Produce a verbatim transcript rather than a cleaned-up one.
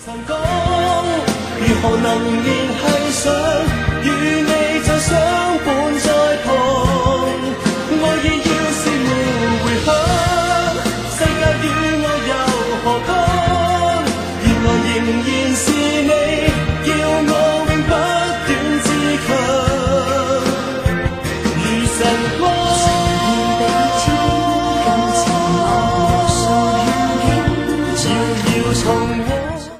曾講如何能聯繫上，與你再相伴在旁，愛意要是沒回響，世界與我又何干？原來仍然是你，叫我永不斷自強，如晨光。